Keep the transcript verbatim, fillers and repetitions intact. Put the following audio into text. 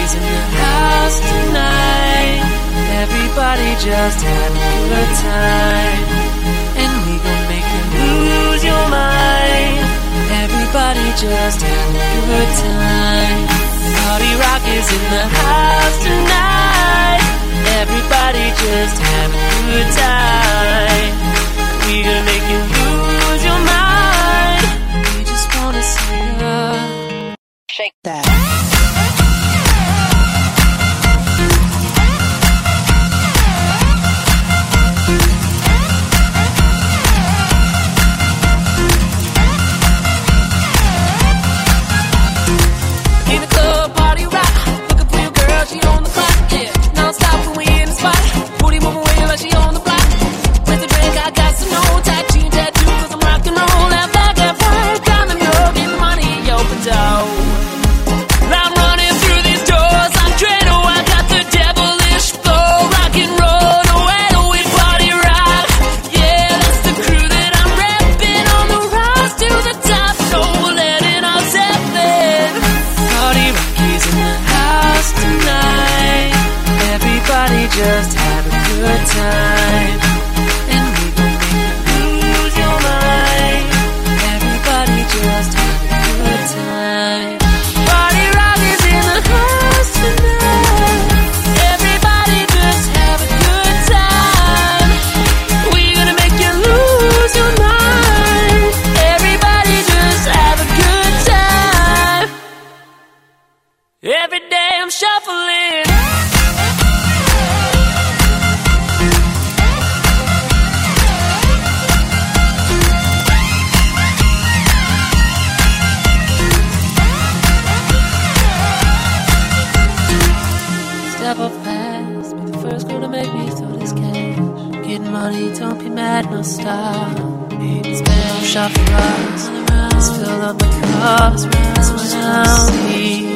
is in the house tonight. Everybody just have a good time, and we gon' make you lose your mind. Everybody just have a good time. Party Rock is in the house tonight. Everybody just have a good time. We gonna make you lose your mind. We just wanna see ya shake that. Just have a good time, and we gon' make you lose your mind. Everybody just have a good time. Party Rock is in the house tonight. Everybody just have a good time. We gonna make you lose your mind. Everybody just have a good time. Every day I'm shuffling. Step up fast, be the first girl to make me throw this cash. Getting money, don't be mad, no stop. Spend shop for us, let's fill up my cup, let's see.